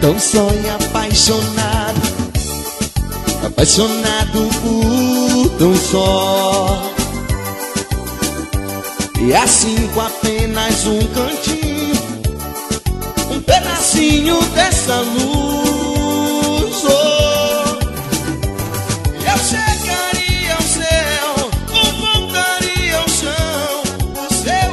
tão só e apaixonado, apaixonado por tão só. E assim com apenas um cantinho, um pedacinho dessa luz, oh, eu chegaria ao céu, ou voltaria ao chão, o seu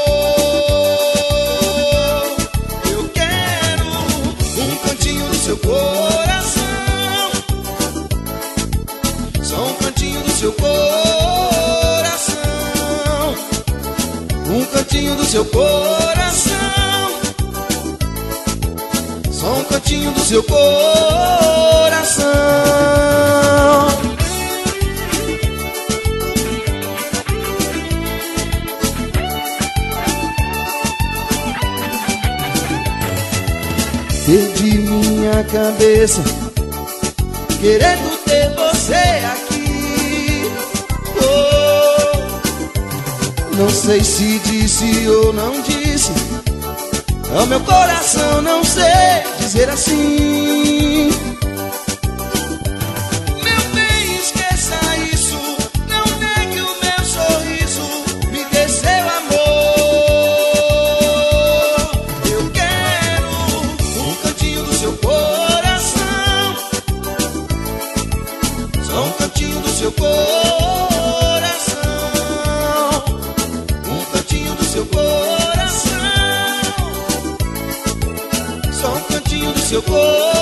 amor. Eu quero um cantinho do seu coração, só um cantinho do seu coração, um cantinho do seu coração, só um cantinho do seu coração. Perdi minha cabeça querendo ter você aqui, oh, não sei se disse ou não disse, ao meu coração não sei dizer assim. Meu bem, esqueça isso, não negue o meu sorriso, me dê seu amor. Eu quero um cantinho do seu coração, só um cantinho do seu coração, um cantinho do seu coração, só um cantinho do seu coração.